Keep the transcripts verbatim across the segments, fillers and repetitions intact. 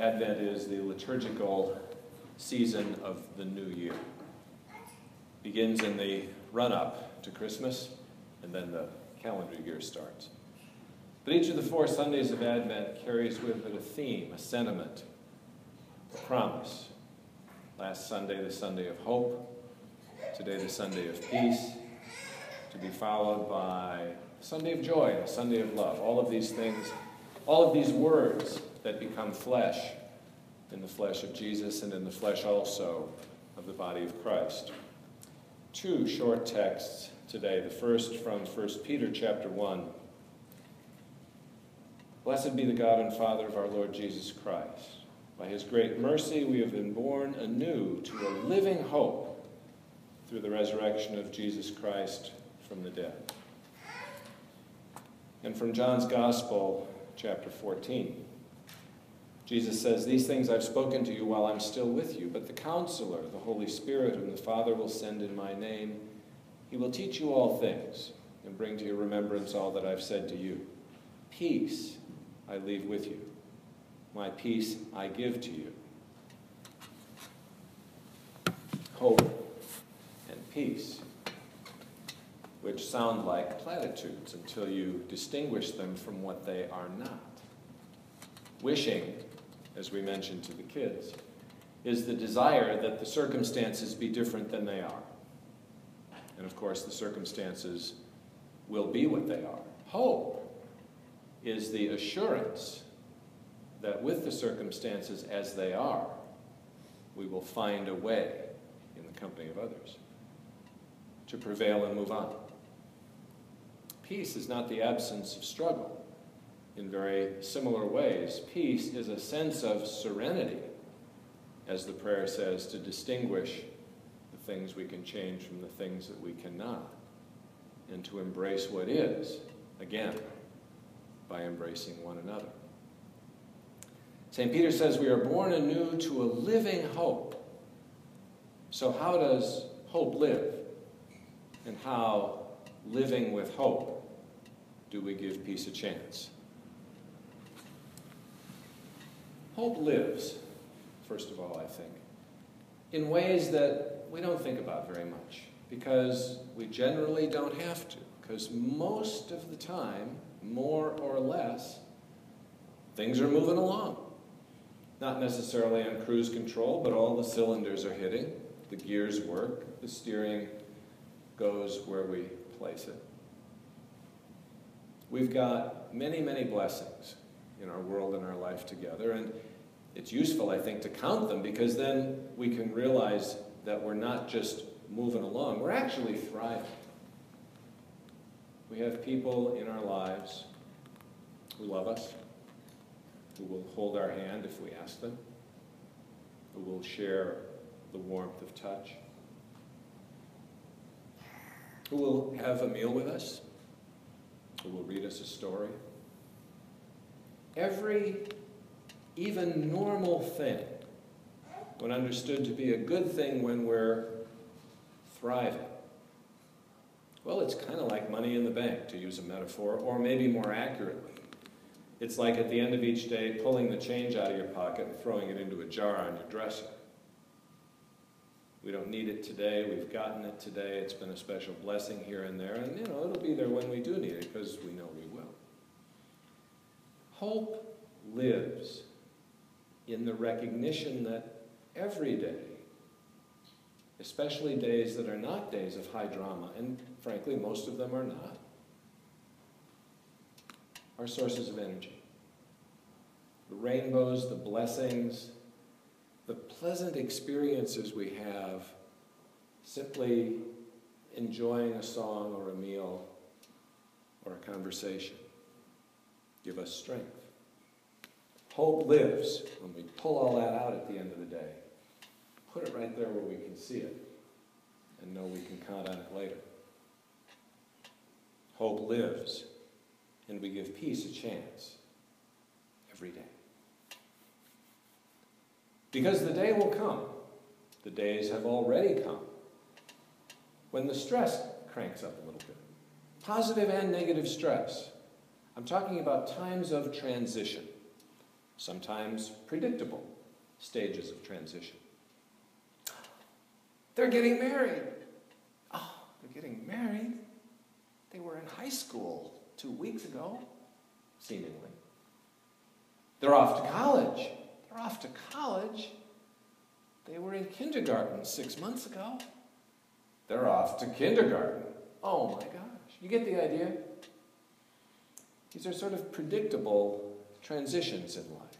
Advent is the liturgical season of the new year. Begins in the run-up to Christmas, and then the calendar year starts. But each of the four Sundays of Advent carries with it a theme, a sentiment, a promise. Last Sunday, the Sunday of hope. Today, the Sunday of peace. To be followed by the Sunday of joy, the Sunday of love. All of these things, all of these words that become flesh in the flesh of Jesus and in the flesh also of the body of Christ. Two short texts today. The first from First Peter chapter one. Blessed be the God and Father of our Lord Jesus Christ. By his great mercy we have been born anew to a living hope through the resurrection of Jesus Christ from the dead. And from John's Gospel, chapter fourteen. Jesus says, "These things I've spoken to you while I'm still with you, but the Counselor, the Holy Spirit, whom the Father will send in my name, he will teach you all things and bring to your remembrance all that I've said to you. Peace I leave with you. My peace I give to you." Hope and peace, which sound like platitudes until you distinguish them from what they are not. Wishing, as we mentioned to the kids, is the desire that the circumstances be different than they are. And of course, the circumstances will be what they are. Hope is the assurance that with the circumstances as they are, we will find a way in the company of others to prevail and move on. Peace is not the absence of struggle. In very similar ways, peace is a sense of serenity, as the prayer says, to distinguish the things we can change from the things that we cannot, and to embrace what is, again, by embracing one another. Saint Peter says we are born anew to a living hope. So how does hope live? And how, living with hope, do we give peace a chance? Hope lives, first of all, I think, in ways that we don't think about very much, because we generally don't have to, because most of the time, more or less, things are moving along. Not necessarily on cruise control, but all the cylinders are hitting, the gears work, the steering goes where we place it. We've got many, many blessings in our world and our life together, and it's useful, I think, to count them, because then we can realize that we're not just moving along, we're actually thriving. We have people in our lives who love us, who will hold our hand if we ask them, who will share the warmth of touch, who will have a meal with us, who will read us a story. Every, even normal thing, when understood to be a good thing when we're thriving. Well, it's kind of like money in the bank, to use a metaphor, or maybe more accurately. It's like at the end of each day, pulling the change out of your pocket and throwing it into a jar on your dresser. We don't need it today, we've gotten it today, it's been a special blessing here and there, and you know, it'll be there when we do need it, because we know we will. Hope lives in the recognition that every day, especially days that are not days of high drama, and frankly, most of them are not, are sources of energy. The rainbows, the blessings, the pleasant experiences we have simply enjoying a song or a meal or a conversation give us strength. Hope lives when we pull all that out at the end of the day, put it right there where we can see it and know we can count on it later. Hope lives, and we give peace a chance every day. Because the day will come, the days have already come, when the stress cranks up a little bit. Positive and negative stress. I'm talking about times of transition. sometimes predictable stages of transition. They're getting married. Oh, they're getting married? They were in high school two weeks ago, seemingly. They're off to college. They're off to college. They were in kindergarten six months ago. They're off to kindergarten. Oh my gosh. You get the idea? These are sort of predictable transitions in life.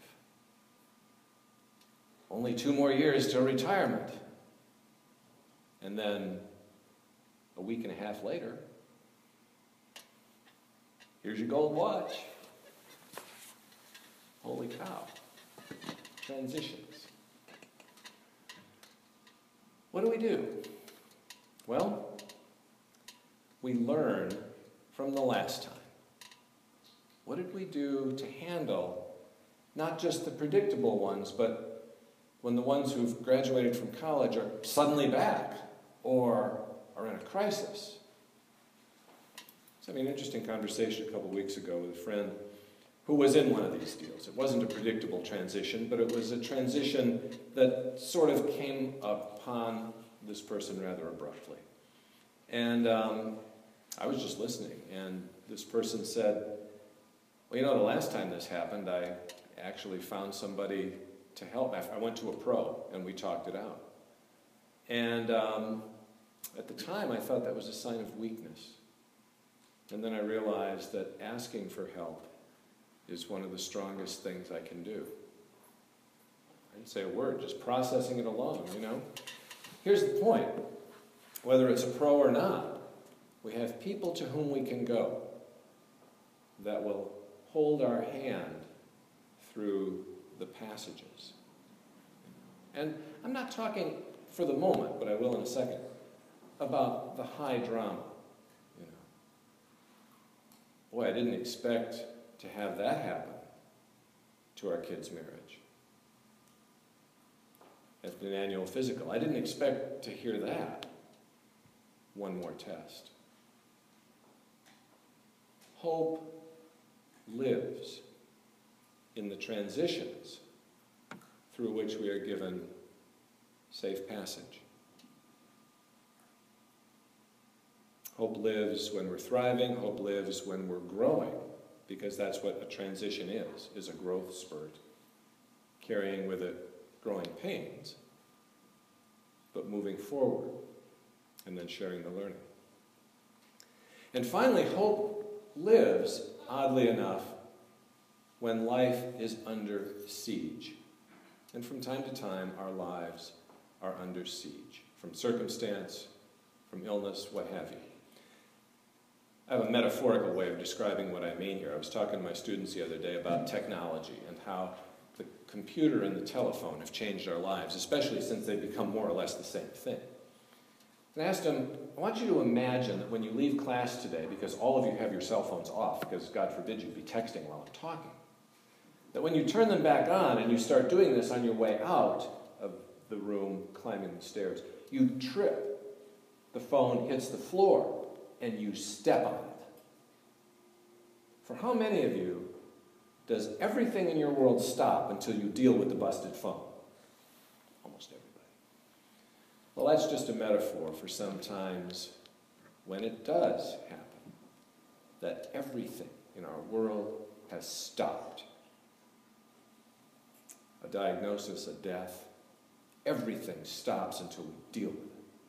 Only two more years till retirement. And then a week and a half later, here's your gold watch. Holy cow. Transitions. What do we do? Well, we learn from the last time. What did we do to handle not just the predictable ones, but when the ones who've graduated from college are suddenly back or are in a crisis? I was having an interesting conversation a couple weeks ago with a friend who was in one of these deals. It wasn't a predictable transition, but it was a transition that sort of came upon this person rather abruptly. And um, I was just listening, and this person said, well, you know, the last time this happened, I actually found somebody to help. I went to a pro, and we talked it out. And um, at the time, I thought that was a sign of weakness. And then I realized that asking for help is one of the strongest things I can do. I didn't say a word, just processing it alone, you know. Here's the point. Whether it's a pro or not, we have people to whom we can go that will hold our hand through the passages. And I'm not talking for the moment, but I will in a second, about the high drama. You know. Boy, I didn't expect to have that happen to our kids' marriage. At an annual physical. I didn't expect to hear that. One more test. Hope lives in the transitions through which we are given safe passage. Hope lives when we're thriving. Hope lives when we're growing, because that's what a transition is, is a growth spurt, carrying with it growing pains, but moving forward, and then sharing the learning. And finally, hope lives, oddly enough, when life is under siege. And from time to time, our lives are under siege, from circumstance, from illness, what have you. I have a metaphorical way of describing what I mean here. I was talking to my students the other day about technology and how the computer and the telephone have changed our lives, especially since they've become more or less the same thing. And I asked them, I want you to imagine that when you leave class today, because all of you have your cell phones off, because God forbid you be texting while I'm talking, that when you turn them back on and you start doing this on your way out of the room, climbing the stairs, you trip, the phone hits the floor, and you step on it. For how many of you does everything in your world stop until you deal with the busted phone? Almost everybody. Well, that's just a metaphor for sometimes when it does happen, that everything in our world has stopped. A diagnosis, a death, everything stops until we deal with it.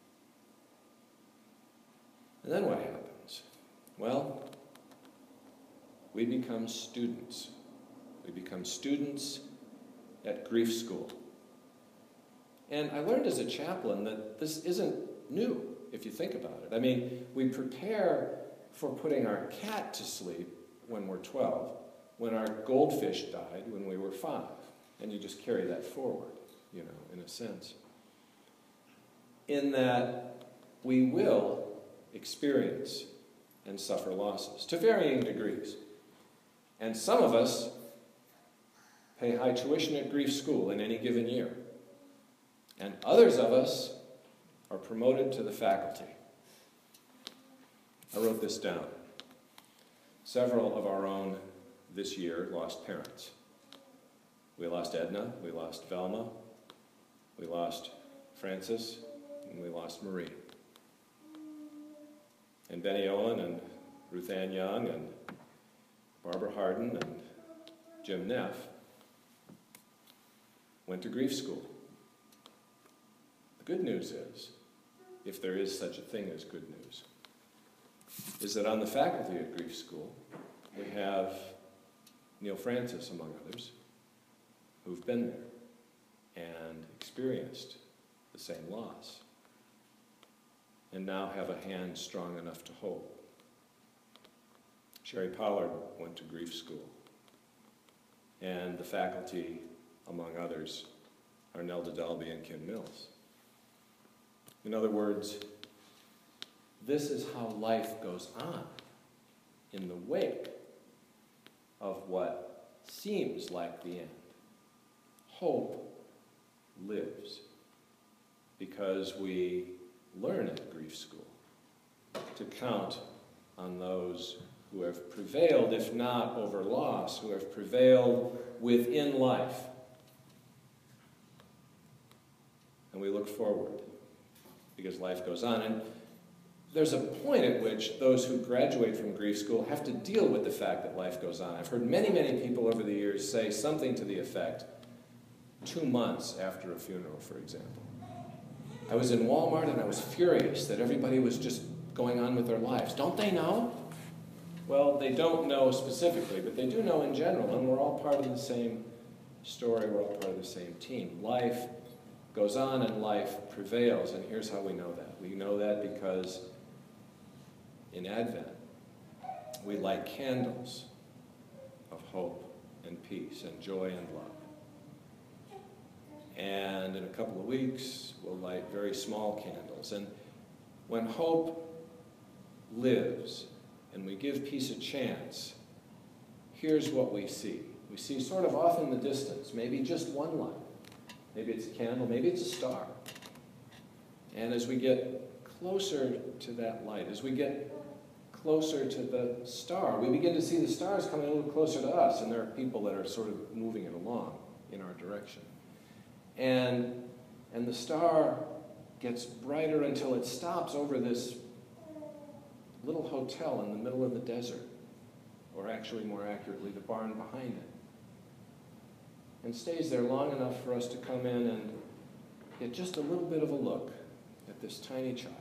And then what happens? Well, we become students. We become students at grief school. And I learned as a chaplain that this isn't new, if you think about it. I mean, we prepare for putting our cat to sleep when we're twelve, when our goldfish died when we were five. And you just carry that forward, you know, in a sense. In that we will experience and suffer losses to varying degrees. And some of us pay high tuition at grief school in any given year. And others of us are promoted to the faculty. I wrote this down. Several of our own this year lost parents. We lost Edna, we lost Velma, we lost Francis, and we lost Marie. And Benny Olin and Ruth Ann Young and Barbara Hardin and Jim Neff went to grief school. The good news is, if there is such a thing as good news, is that on the faculty at grief school, we have Neil Francis, among others, who've been there and experienced the same loss, and now have a hand strong enough to hold. Sherry Pollard went to grief school, and the faculty, among others, are Nelda Dalby and Kim Mills. In other words, this is how life goes on in the wake of what seems like the end. Hope lives because we learn at grief school to count on those who have prevailed, if not over loss, who have prevailed within life. And we look forward because life goes on. And there's a point at which those who graduate from grief school have to deal with the fact that life goes on. I've heard many, many people over the years say something to the effect, two months after a funeral, for example. I was in Walmart and I was furious that everybody was just going on with their lives. Don't they know? Well, they don't know specifically, but they do know in general, and we're all part of the same story, we're all part of the same team. Life goes on and life prevails, and here's how we know that. We know that because in Advent, we light candles of hope and peace and joy and love. And in a couple of weeks, we'll light very small candles. And when hope lives and we give peace a chance, here's what we see. We see sort of off in the distance, maybe just one light. Maybe it's a candle, maybe it's a star. And as we get closer to that light, as we get closer to the star, we begin to see the stars coming a little closer to us, and there are people that are sort of moving it along in our direction. And, and the star gets brighter until it stops over this little hotel in the middle of the desert, or actually more accurately, the barn behind it, and stays there long enough for us to come in and get just a little bit of a look at this tiny child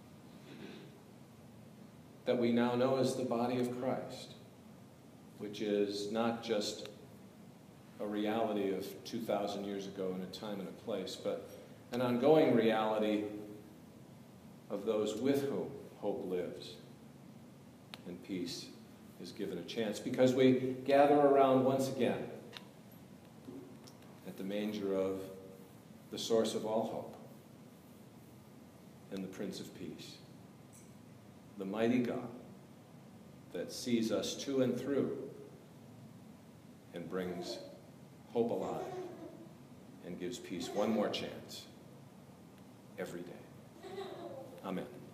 that we now know as the body of Christ, which is not just a reality of two thousand years ago in a time and a place, but an ongoing reality of those with whom hope lives and peace is given a chance, because we gather around once again at the manger of the source of all hope and the Prince of Peace, the mighty God that sees us to and through and brings hope alive and gives peace one more chance every day. Amen.